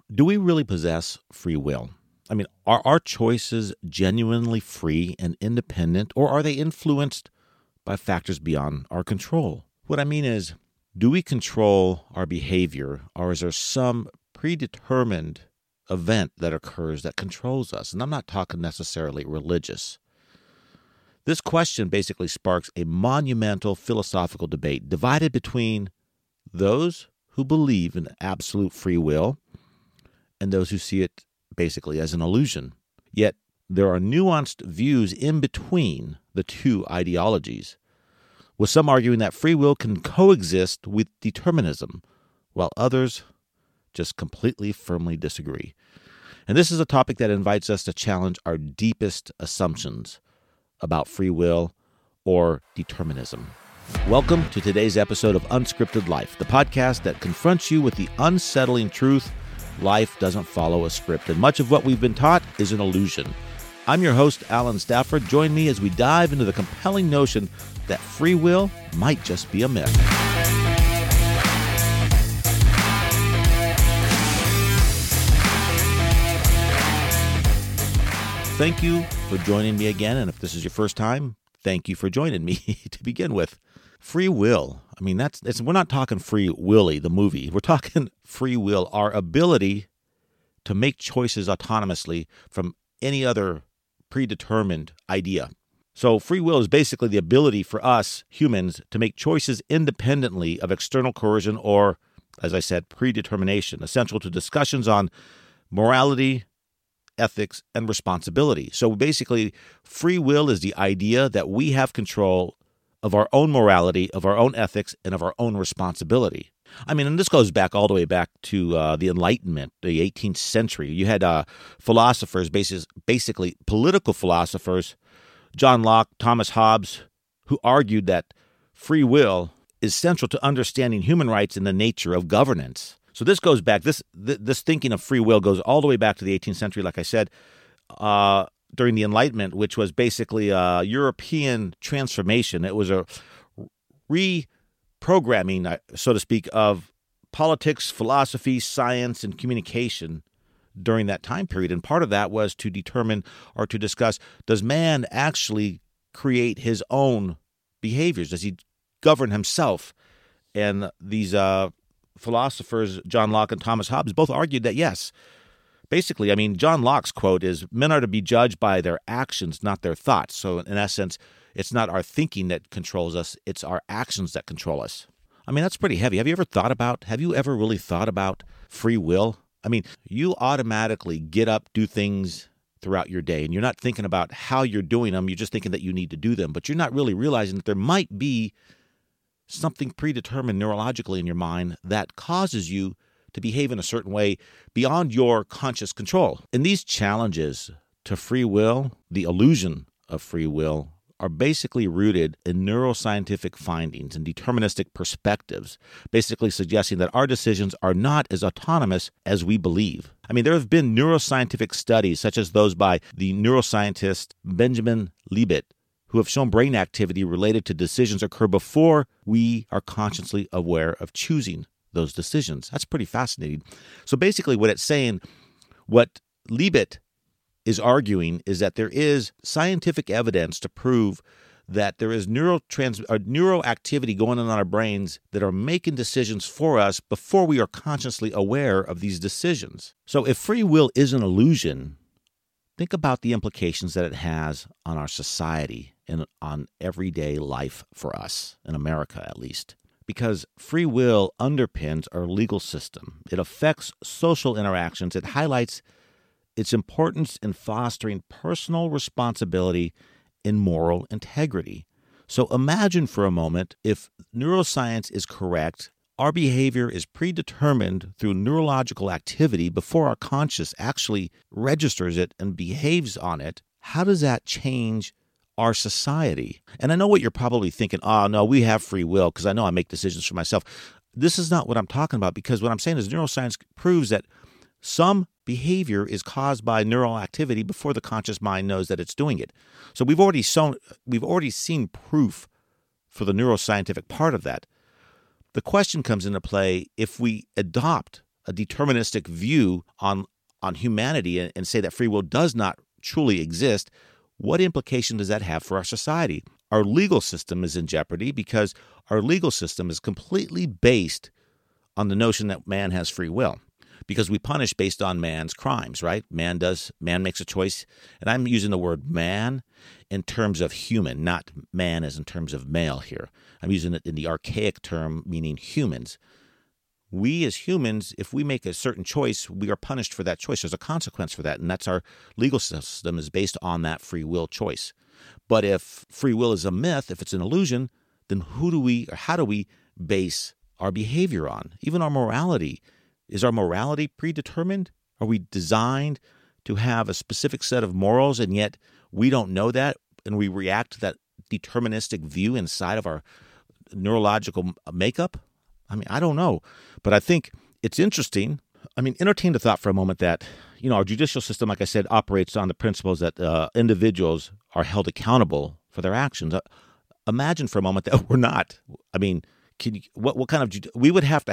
Do we really possess free will? I mean, are our choices genuinely free and independent, or are they influenced by factors beyond our control? What I mean is, do we control our behavior, or is there some predetermined event that occurs that controls us? And I'm not talking necessarily religious. This question basically sparks a monumental philosophical debate divided between those who believe in absolute free will and those who see it basically as an illusion. Yet there are nuanced views in between the two ideologies, with some arguing that free will can coexist with determinism, while others just completely firmly disagree. And this is a topic that invites us to challenge our deepest assumptions about free will or determinism. Welcome to today's episode of Unscripted Life, the podcast that confronts you with the unsettling truth: life doesn't follow a script, and much of what we've been taught is an illusion. I'm your host, Alan Stafford. Join me as we dive into the compelling notion that free will might just be a myth. Thank you for joining me again, and if this is your first time, thank you for joining me to begin with. Free will. I mean, we're not talking Free Willy, the movie. We're talking free will, our ability to make choices autonomously from any other predetermined idea. So free will is basically the ability for us humans to make choices independently of external coercion or, as I said, predetermination, essential to discussions on morality, ethics, and responsibility. So basically, free will is the idea that we have control of our own morality, of our own ethics, and of our own responsibility. I mean, and this goes back all the way back to the Enlightenment, the 18th century. You had philosophers, basically political philosophers, John Locke, Thomas Hobbes, who argued that free will is central to understanding human rights and the nature of governance. So this goes back, this thinking of free will goes all the way back to the 18th century, like I said, during the Enlightenment, which was basically a European transformation. It was a reprogramming, so to speak, of politics, philosophy, science, and communication during that time period. And part of that was to determine or to discuss, does man actually create his own behaviors? Does he govern himself? And these philosophers, John Locke and Thomas Hobbes, both argued that yes. Basically, I mean, John Locke's quote is, men are to be judged by their actions, not their thoughts. So in essence, it's not our thinking that controls us, it's our actions that control us. I mean, that's pretty heavy. Have you ever really thought about free will? I mean, you automatically get up, do things throughout your day, and you're not thinking about how you're doing them. You're just thinking that you need to do them, but you're not really realizing that there might be something predetermined neurologically in your mind that causes you to behave in a certain way beyond your conscious control. And these challenges to free will, the illusion of free will, are basically rooted in neuroscientific findings and deterministic perspectives, basically suggesting that our decisions are not as autonomous as we believe. I mean, there have been neuroscientific studies, such as those by the neuroscientist Benjamin Libet, who have shown brain activity related to decisions occur before we are consciously aware of choosing those decisions. That's pretty fascinating. So basically what it's saying, what Libet is arguing is that there is scientific evidence to prove that there is neuroactivity going on in our brains that are making decisions for us before we are consciously aware of these decisions. So if free will is an illusion, think about the implications that it has on our society and on everyday life for us, in America at least. Because free will underpins our legal system. It affects social interactions. It highlights its importance in fostering personal responsibility and moral integrity. So imagine for a moment, if neuroscience is correct, our behavior is predetermined through neurological activity before our conscious actually registers it and behaves on it. How does that change our society? And I know what you're probably thinking, no, we have free will because I know I make decisions for myself. This is not what I'm talking about, because what I'm saying is neuroscience proves that some behavior is caused by neural activity before the conscious mind knows that it's doing it. So we've already seen proof for the neuroscientific part of that. The question comes into play if we adopt a deterministic view on humanity and say that free will does not truly exist, what implication does that have for our society? Our legal system is in jeopardy because our legal system is completely based on the notion that man has free will, because we punish based on man's crimes, right? Man makes a choice, and I'm using the word man in terms of human, not man as in terms of male here. I'm using it in the archaic term meaning humans. We as humans, if we make a certain choice, we are punished for that choice. There's a consequence for that, and that's our legal system is based on that free will choice. But if free will is a myth, if it's an illusion, then how do we base our behavior on? Even our morality. Is our morality predetermined? Are we designed to have a specific set of morals, and yet we don't know that, and we react to that deterministic view inside of our neurological makeup? I mean, I don't know. But I think it's interesting. I mean, entertain the thought for a moment that, our judicial system, like I said, operates on the principles that individuals are held accountable for their actions. Imagine for a moment that we're not. I mean, what kind of we would have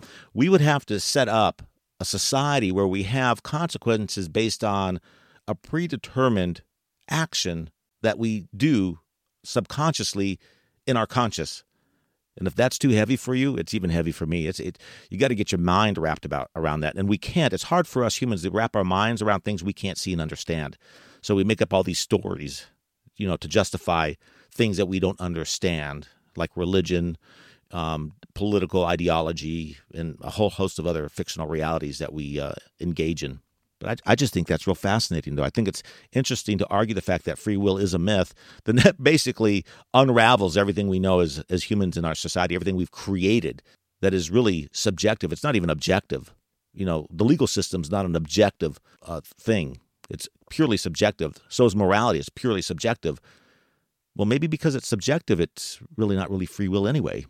to set up a society where we have consequences based on a predetermined action that we do subconsciously in our conscious. And if that's too heavy for you, it's even heavy for me. You got to get your mind wrapped around that, and we can't. It's hard for us humans to wrap our minds around things we can't see and understand. So we make up all these stories, to justify things that we don't understand, like religion, political ideology, and a whole host of other fictional realities that we engage in. But I just think that's real fascinating, though. I think it's interesting to argue the fact that free will is a myth. Then that basically unravels everything we know as humans in our society, everything we've created that is really subjective. It's not even objective. The legal system's not an objective thing. It's purely subjective. So is morality. It's purely subjective. Well, maybe because it's subjective, it's really not really free will anyway.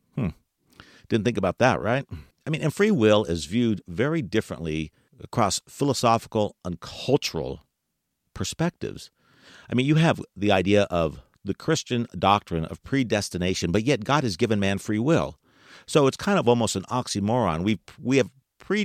Didn't think about that, right? I mean, and free will is viewed very differently across philosophical and cultural perspectives. I mean, you have the idea of the Christian doctrine of predestination, but yet God has given man free will. So it's kind of almost an oxymoron. We have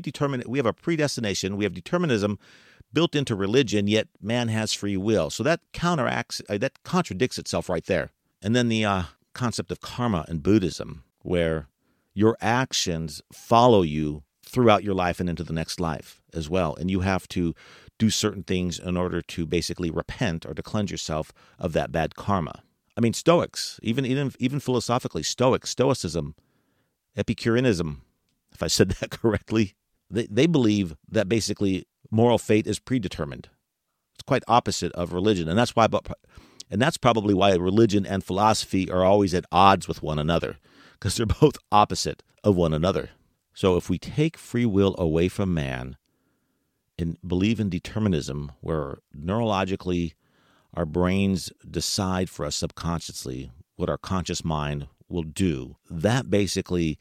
a predestination, we have determinism built into religion, yet man has free will. So that contradicts itself right there. And then the concept of karma in Buddhism, where your actions follow you throughout your life and into the next life as well. And you have to do certain things in order to basically repent or to cleanse yourself of that bad karma. I mean, Stoics, even philosophically, Stoicism, Epicureanism, if I said that correctly, they believe that basically moral fate is predetermined. It's quite opposite of religion. And that's probably why religion and philosophy are always at odds with one another, because they're both opposite of one another. So if we take free will away from man and believe in determinism, where neurologically our brains decide for us subconsciously what our conscious mind will do, that basically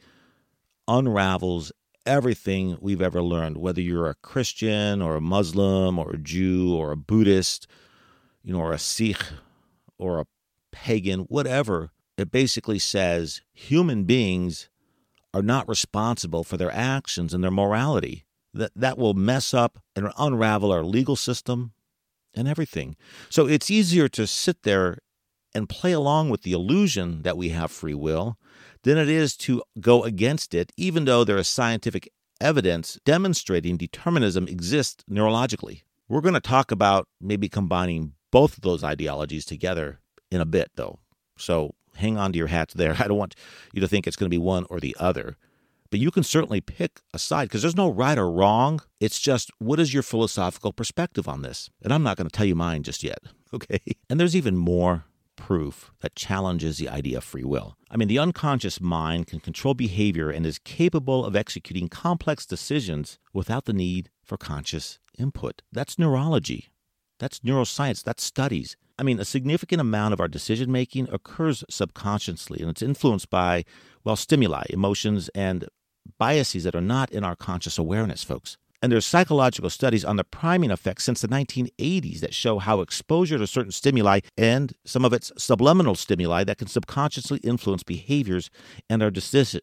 unravels everything we've ever learned, whether you're a Christian or a Muslim or a Jew or a Buddhist, or a Sikh or a pagan, whatever. It basically says human beings are not responsible for their actions and their morality. That will mess up and unravel our legal system and everything. So it's easier to sit there and play along with the illusion that we have free will than it is to go against it, even though there is scientific evidence demonstrating determinism exists neurologically. We're going to talk about maybe combining both of those ideologies together in a bit, though. So hang on to your hats there. I don't want you to think it's going to be one or the other. But you can certainly pick a side, because there's no right or wrong. It's just, what is your philosophical perspective on this? And I'm not going to tell you mine just yet, okay? And there's even more proof that challenges the idea of free will. I mean, the unconscious mind can control behavior and is capable of executing complex decisions without the need for conscious input. That's neurology. That's neuroscience. That's studies. I mean, a significant amount of our decision-making occurs subconsciously, and it's influenced by, stimuli, emotions, and biases that are not in our conscious awareness, folks. And there's psychological studies on the priming effect since the 1980s that show how exposure to certain stimuli and some of its subliminal stimuli that can subconsciously influence behaviors and our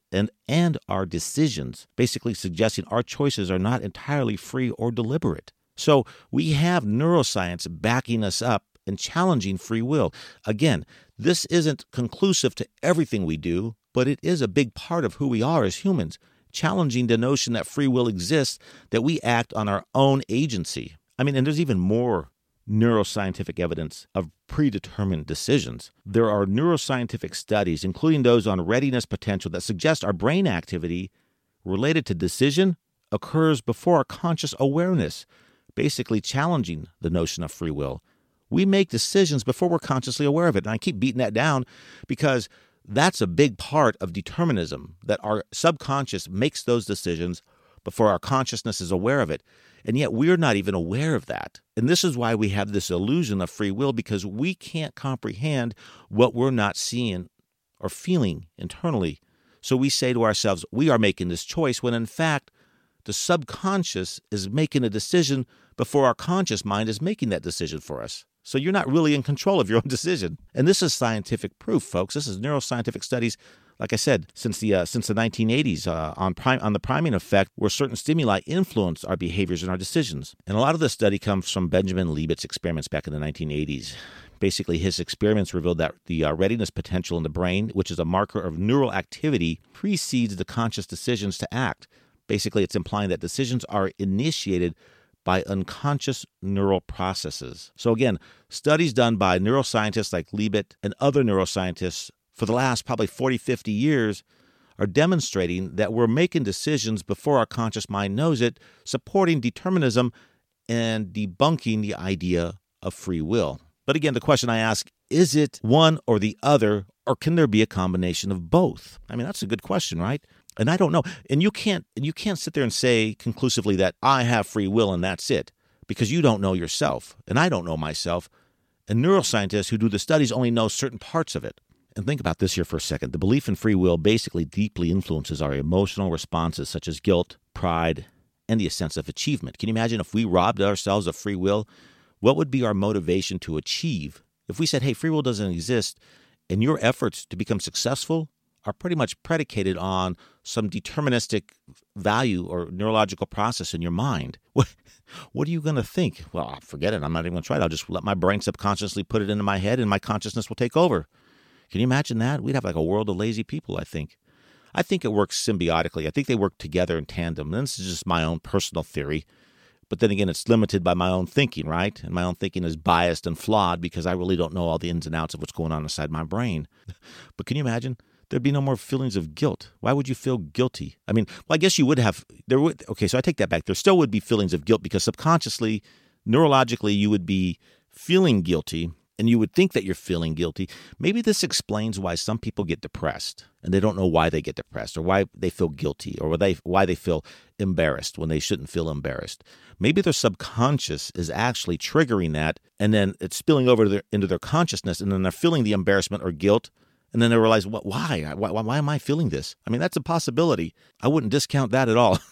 decisions, basically suggesting our choices are not entirely free or deliberate. So we have neuroscience backing us up and challenging free will. Again, this isn't conclusive to everything we do, but it is a big part of who we are as humans, challenging the notion that free will exists, that we act on our own agency. And there's even more neuroscientific evidence of predetermined decisions. There are neuroscientific studies, including those on readiness potential, that suggest our brain activity related to decision occurs before our conscious awareness, basically challenging the notion of free will. We make decisions before we're consciously aware of it. And I keep beating that down because that's a big part of determinism, that our subconscious makes those decisions before our consciousness is aware of it. And yet we're not even aware of that. And this is why we have this illusion of free will, because we can't comprehend what we're not seeing or feeling internally. So we say to ourselves, we are making this choice, when in fact, the subconscious is making a decision before our conscious mind is making that decision for us. So you're not really in control of your own decision. And this is scientific proof, folks. This is neuroscientific studies, like I said, since the 1980s on the priming effect, where certain stimuli influence our behaviors and our decisions. And a lot of this study comes from Benjamin Libet's experiments back in the 1980s. Basically, his experiments revealed that the readiness potential in the brain, which is a marker of neural activity, precedes the conscious decisions to act. Basically, it's implying that decisions are initiated by unconscious neural processes. So again, studies done by neuroscientists like Libet and other neuroscientists for the last probably 40, 50 years are demonstrating that we're making decisions before our conscious mind knows it, supporting determinism and debunking the idea of free will. But again, the question I ask, is it one or the other, or can there be a combination of both? That's a good question, right? And I don't know. And you can't sit there and say conclusively that I have free will and that's it, because you don't know yourself, and I don't know myself. And neuroscientists who do the studies only know certain parts of it. And think about this here for a second. The belief in free will basically deeply influences our emotional responses, such as guilt, pride, and the sense of achievement. Can you imagine if we robbed ourselves of free will? What would be our motivation to achieve? If we said, hey, free will doesn't exist, and your efforts to become successful are pretty much predicated on some deterministic value or neurological process in your mind, what are you going to think? Well, forget it. I'm not even going to try it. I'll just let my brain subconsciously put it into my head, and my consciousness will take over. Can you imagine that? We'd have like a world of lazy people, I think. I think it works symbiotically. I think they work together in tandem. And this is just my own personal theory. But then again, it's limited by my own thinking, right? And my own thinking is biased and flawed because I really don't know all the ins and outs of what's going on inside my brain. But can you imagine? There'd be no more feelings of guilt. Why would you feel guilty? I guess you would have. Okay, so I take that back. There still would be feelings of guilt because subconsciously, neurologically, you would be feeling guilty, and you would think that you're feeling guilty. Maybe this explains why some people get depressed, and they don't know why they get depressed, or why they feel guilty, or why they feel embarrassed when they shouldn't feel embarrassed. Maybe their subconscious is actually triggering that, and then it's spilling over into their consciousness, and then they're feeling the embarrassment or guilt. And then they realize, why? Why am I feeling this? That's a possibility. I wouldn't discount that at all.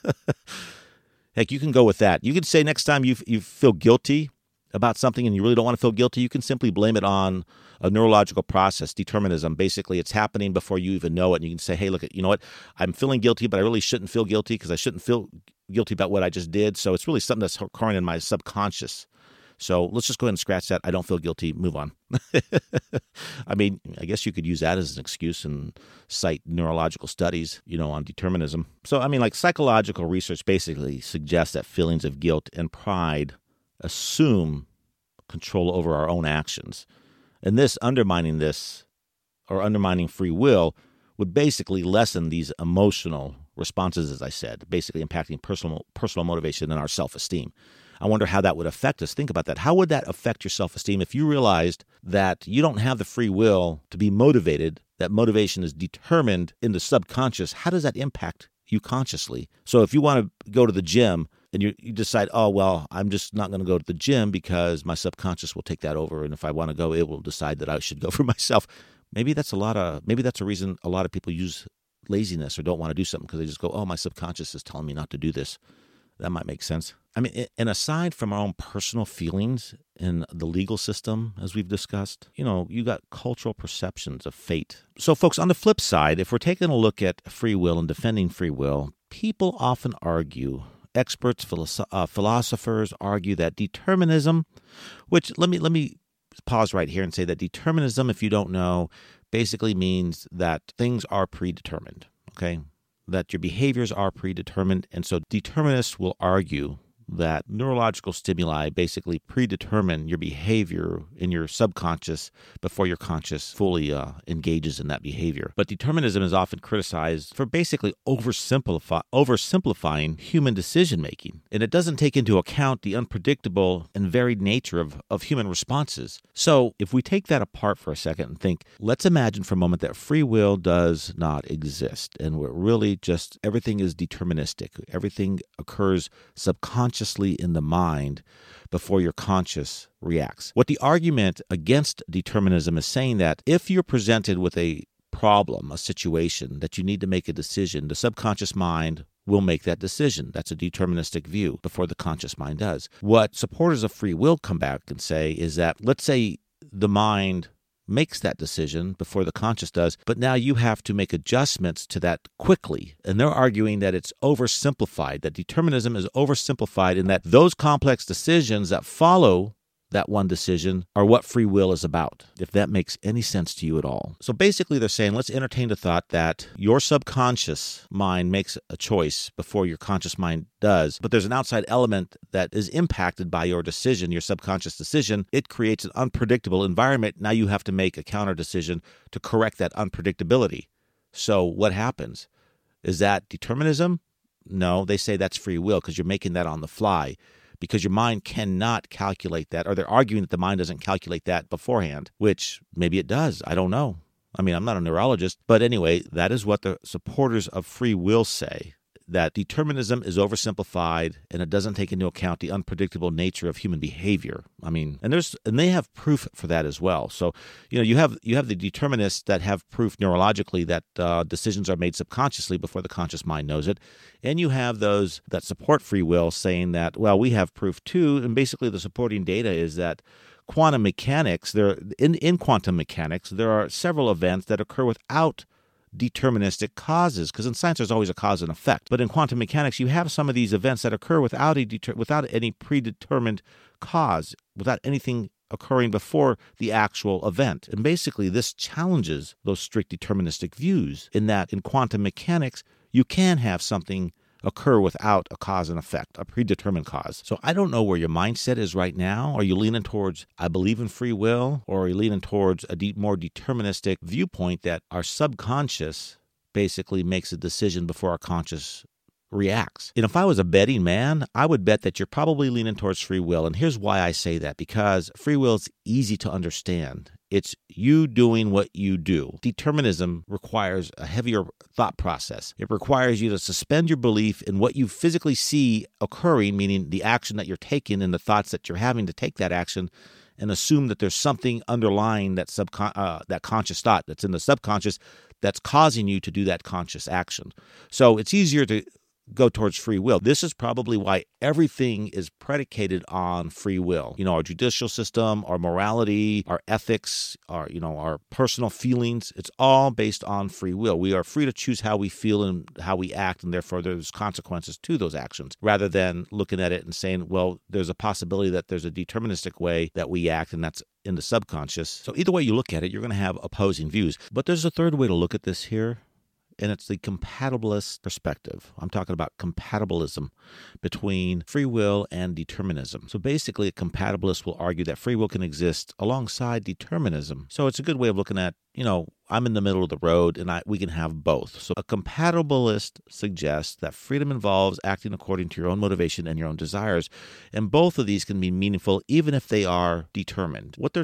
Heck, you can go with that. You could say next time you feel guilty about something and you really don't want to feel guilty, you can simply blame it on a neurological process, determinism. Basically, it's happening before you even know it. And you can say, hey, look, you know what? I'm feeling guilty, but I really shouldn't feel guilty because I shouldn't feel guilty about what I just did. So it's really something that's occurring in my subconscious. So let's just go ahead and scratch that. I don't feel guilty. Move on. I guess you could use that as an excuse and cite neurological studies, on determinism. So, psychological research basically suggests that feelings of guilt and pride assume control over our own actions. And undermining free will would basically lessen these emotional responses, as I said, basically impacting personal motivation and our self-esteem. I wonder how that would affect us. Think about that. How would that affect your self-esteem if you realized that you don't have the free will to be motivated, that motivation is determined in the subconscious? How does that impact you consciously? So if you want to go to the gym and you decide, oh, well, I'm just not going to go to the gym because my subconscious will take that over. And if I want to go, it will decide that I should go for myself. Maybe that's a reason a lot of people use laziness or don't want to do something because they just go, oh, my subconscious is telling me not to do this. That might make sense. I mean, and aside from our own personal feelings in the legal system, as we've discussed, you got cultural perceptions of fate. So, folks, on the flip side, if we're taking a look at free will and defending free will, people often argue, experts, philosophers argue that determinism, which let me pause right here and say that determinism, if you don't know, basically means that things are predetermined, okay? That your behaviors are predetermined. And so determinists will argue that neurological stimuli basically predetermine your behavior in your subconscious before your conscious fully engages in that behavior. But determinism is often criticized for basically oversimplifying human decision-making, and it doesn't take into account the unpredictable and varied nature of human responses. So if we take that apart for a second and think, let's imagine for a moment that free will does not exist, and we're really just everything is deterministic. Everything occurs subconsciously in the mind before your conscious reacts. What the argument against determinism is saying that if you're presented with a problem, a situation that you need to make a decision, the subconscious mind will make that decision. That's a deterministic view before the conscious mind does. What supporters of free will come back and say is that, let's say the mind makes that decision before the conscious does, but now you have to make adjustments to that quickly. And they're arguing that it's oversimplified, that determinism is oversimplified, and that those complex decisions that follow that one decision are what free will is about, if that makes any sense to you at all. So basically they're saying, let's entertain the thought that your subconscious mind makes a choice before your conscious mind does, but there's an outside element that is impacted by your decision, your subconscious decision. It creates an unpredictable environment. Now you have to make a counter decision to correct that unpredictability. So what happens? Is that determinism? No, they say that's free will because you're making that on the fly, because your mind cannot calculate that, or they're arguing that the mind doesn't calculate that beforehand, which maybe it does. I don't know. I mean, I'm not a neurologist, but anyway, that is what the supporters of free will say, that determinism is oversimplified and it doesn't take into account the unpredictable nature of human behavior. I mean, and they have proof for that as well. So, you have the determinists that have proof neurologically that decisions are made subconsciously before the conscious mind knows it. And you have those that support free will saying that, well, we have proof too. And basically the supporting data is that quantum mechanics, in quantum mechanics, there are several events that occur without deterministic causes, because in science there's always a cause and effect. But in quantum mechanics, you have some of these events that occur without any predetermined cause, without anything occurring before the actual event. And basically this challenges those strict deterministic views, in that in quantum mechanics, you can have something occur without a cause and effect, a predetermined cause. So I don't know where your mindset is right now. Are you leaning towards, I believe in free will, or are you leaning towards a more deterministic viewpoint that our subconscious basically makes a decision before our conscious reacts? And if I was a betting man, I would bet that you're probably leaning towards free will. And here's why I say that, because free will is easy to understand. It's you doing what you do. Determinism requires a heavier thought process. It requires you to suspend your belief in what you physically see occurring, meaning the action that you're taking and the thoughts that you're having to take that action, and assume that there's something underlying that conscious thought that's in the subconscious that's causing you to do that conscious action. So it's easier to go towards free will. This is probably why everything is predicated on free will. Our judicial system, our morality, our ethics, our personal feelings, it's all based on free will. We are free to choose how we feel and how we act, and therefore there's consequences to those actions, rather than looking at it and saying, well, there's a possibility that there's a deterministic way that we act, and that's in the subconscious. So either way you look at it, you're going to have opposing views. But there's a third way to look at this here, and it's the compatibilist perspective. I'm talking about compatibilism between free will and determinism. So basically, a compatibilist will argue that free will can exist alongside determinism. So it's a good way of looking at, I'm in the middle of the road and we can have both. So a compatibilist suggests that freedom involves acting according to your own motivation and your own desires. And both of these can be meaningful even if they are determined. What a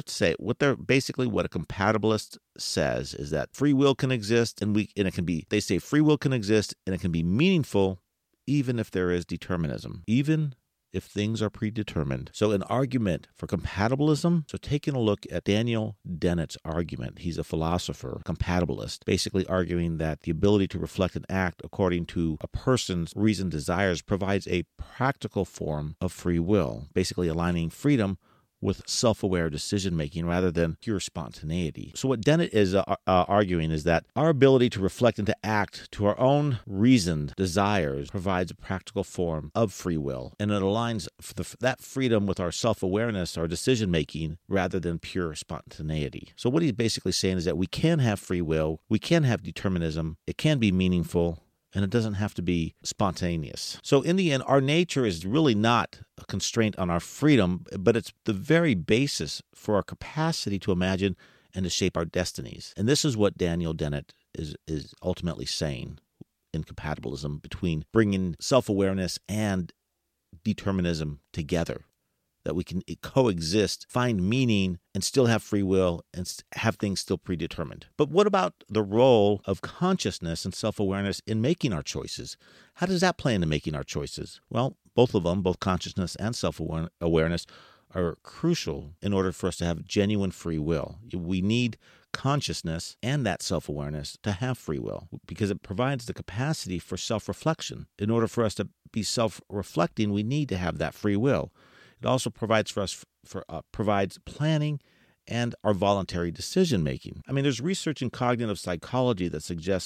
compatibilist says is that free will can exist they say free will can exist and it can be meaningful even if there is determinism. Even if things are predetermined. So an argument for compatibilism. So taking a look at Daniel Dennett's argument, he's a philosopher, compatibilist, basically arguing that the ability to reflect and act according to a person's reasoned desires provides a practical form of free will, basically aligning freedom with self-aware decision-making rather than pure spontaneity. So what Dennett is arguing is that our ability to reflect and to act to our own reasoned desires provides a practical form of free will, and it aligns that freedom with our self-awareness, our decision-making, rather than pure spontaneity. So what he's basically saying is that we can have free will, we can have determinism, it can be meaningful, and it doesn't have to be spontaneous. So in the end, our nature is really not a constraint on our freedom, but it's the very basis for our capacity to imagine and to shape our destinies. And this is what Daniel Dennett is ultimately saying in compatibilism, between bringing self-awareness and determinism together, that we can coexist, find meaning, and still have free will and have things still predetermined. But what about the role of consciousness and self-awareness in making our choices? How does that play into making our choices? Well, both of them, both consciousness and self-awareness, are crucial in order for us to have genuine free will. We need consciousness and that self-awareness to have free will, because it provides the capacity for self-reflection. In order for us to be self-reflecting, we need to have that free will. It also provides provides planning and our voluntary decision-making. I mean, there's research in cognitive psychology that suggests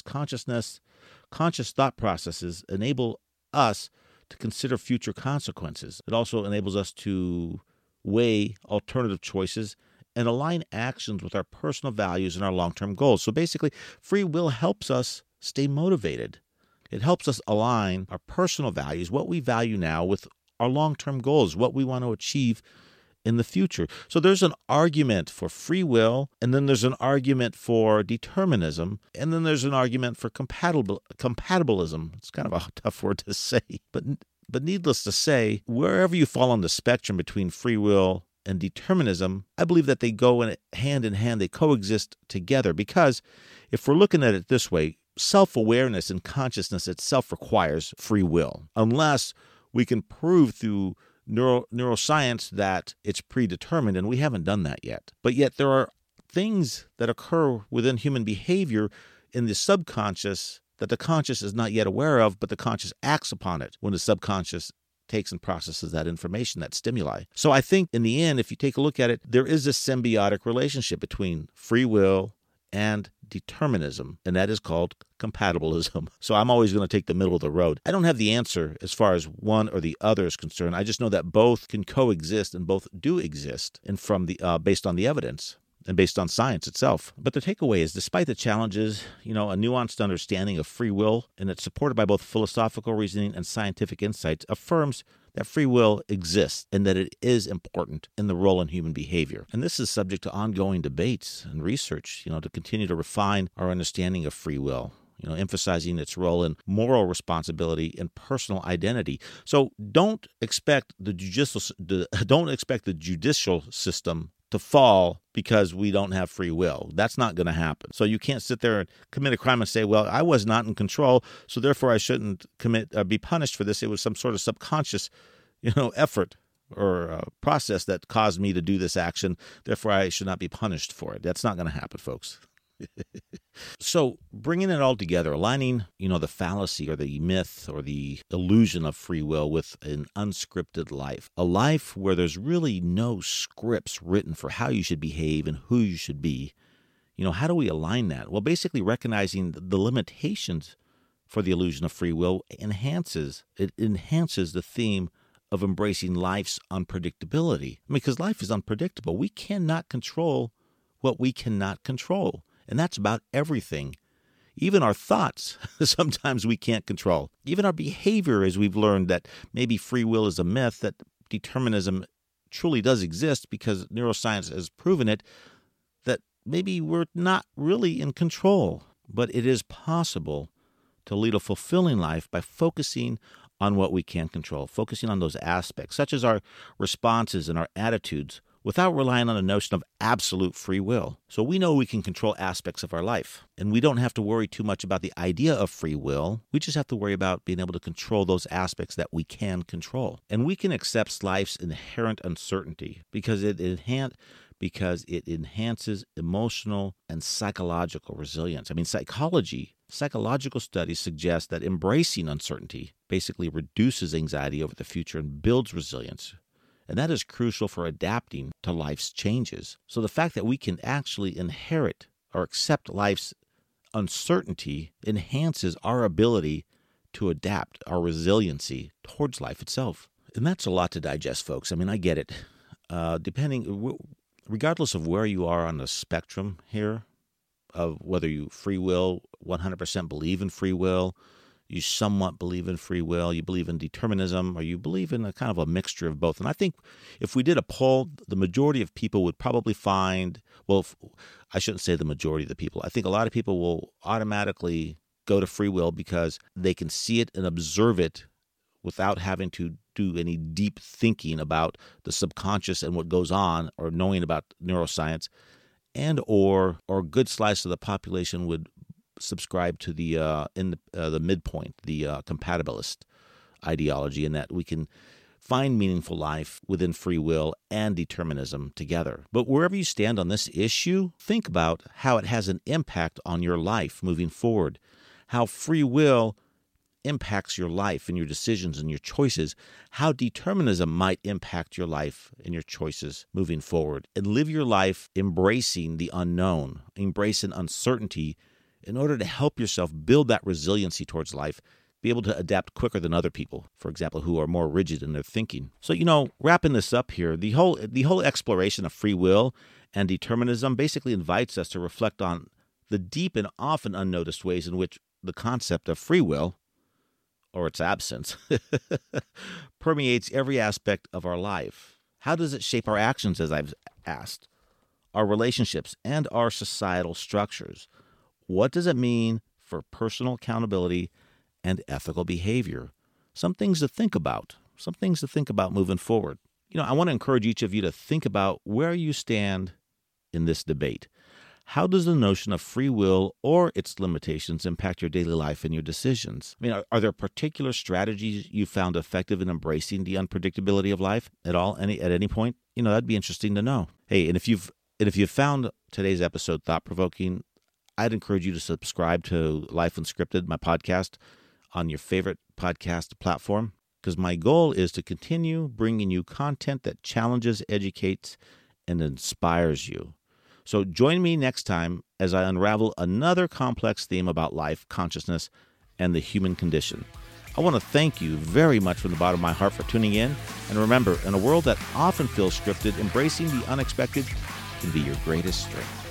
conscious thought processes enable us to consider future consequences. It also enables us to weigh alternative choices and align actions with our personal values and our long-term goals. So basically, free will helps us stay motivated. It helps us align our personal values, what we value now, with our long-term goals, what we want to achieve in the future. So there's an argument for free will, and then there's an argument for determinism, and then there's an argument for compatibilism. It's kind of a tough word to say, but needless to say, wherever you fall on the spectrum between free will and determinism, I believe that they go hand in hand, they coexist together, because if we're looking at it this way, self-awareness and consciousness itself requires free will, unless we can prove through neuroscience that it's predetermined, and we haven't done that yet. But yet there are things that occur within human behavior in the subconscious that the conscious is not yet aware of, but the conscious acts upon it when the subconscious takes and processes that information, that stimuli. So I think in the end, if you take a look at it, there is a symbiotic relationship between free will and determinism, and that is called compatibilism. So I'm always going to take the middle of the road. I don't have the answer as far as one or the other is concerned. I just know that both can coexist and both do exist, and from the based on the evidence and based on science itself. But the takeaway is, despite the challenges, a nuanced understanding of free will, and it's supported by both philosophical reasoning and scientific insights, affirms that free will exists and that it is important in the role in human behavior. And this is subject to ongoing debates and research, to continue to refine our understanding of free will, emphasizing its role in moral responsibility and personal identity. So don't expect the judicial system to fall because we don't have free will. That's not going to happen. So you can't sit there and commit a crime and say, well, I was not in control, so therefore I shouldn't be punished for this. It was some sort of subconscious, effort or process that caused me to do this action. Therefore, I should not be punished for it. That's not going to happen, folks. So bringing it all together, aligning, the fallacy or the myth or the illusion of free will with an unscripted life, a life where there's really no scripts written for how you should behave and who you should be. How do we align that? Well, basically recognizing the limitations for the illusion of free will enhances the theme of embracing life's unpredictability. Because life is unpredictable. We cannot control what we cannot control. And that's about everything. Even our thoughts, sometimes we can't control. Even our behavior, as we've learned that maybe free will is a myth, that determinism truly does exist because neuroscience has proven it, that maybe we're not really in control. But it is possible to lead a fulfilling life by focusing on what we can control, focusing on those aspects, such as our responses and our attitudes, without relying on a notion of absolute free will. So we know we can control aspects of our life, and we don't have to worry too much about the idea of free will. We just have to worry about being able to control those aspects that we can control. And we can accept life's inherent uncertainty because it enhances emotional and psychological resilience. I mean, psychological studies suggest that embracing uncertainty basically reduces anxiety over the future and builds resilience. And that is crucial for adapting to life's changes. So the fact that we can actually inherit or accept life's uncertainty enhances our ability to adapt, our resiliency towards life itself. And that's a lot to digest, folks. I mean, I get it. Regardless of where you are on the spectrum here, of whether you free will, 100% believe in free will, you somewhat believe in free will, you believe in determinism, or you believe in a kind of a mixture of both. And I think if we did a poll, the majority of people would probably find, I shouldn't say the majority of the people. I think a lot of people will automatically go to free will because they can see it and observe it without having to do any deep thinking about the subconscious and what goes on, or knowing about neuroscience, and or a good slice of the population would subscribe to the midpoint, the compatibilist ideology, in that we can find meaningful life within free will and determinism together. But wherever you stand on this issue, think about how it has an impact on your life moving forward, how free will impacts your life and your decisions and your choices, how determinism might impact your life and your choices moving forward, and live your life embracing the unknown, embracing uncertainty in order to help yourself build that resiliency towards life, be able to adapt quicker than other people, for example, who are more rigid in their thinking. So, wrapping this up here, the whole exploration of free will and determinism basically invites us to reflect on the deep and often unnoticed ways in which the concept of free will, or its absence, permeates every aspect of our life. How does it shape our actions, as I've asked, our relationships, and our societal structures? What does it mean for personal accountability and ethical behavior? Some things to think about moving forward. I want to encourage each of you to think about where you stand in this debate. How does the notion of free will or its limitations impact your daily life and your decisions? I mean, are there particular strategies you found effective in embracing the unpredictability of life at any point? That'd be interesting to know. Hey, and if you've found today's episode thought-provoking, I'd encourage you to subscribe to Life Unscripted, my podcast, on your favorite podcast platform, because my goal is to continue bringing you content that challenges, educates, and inspires you. So join me next time as I unravel another complex theme about life, consciousness, and the human condition. I want to thank you very much from the bottom of my heart for tuning in. And remember, in a world that often feels scripted, embracing the unexpected can be your greatest strength.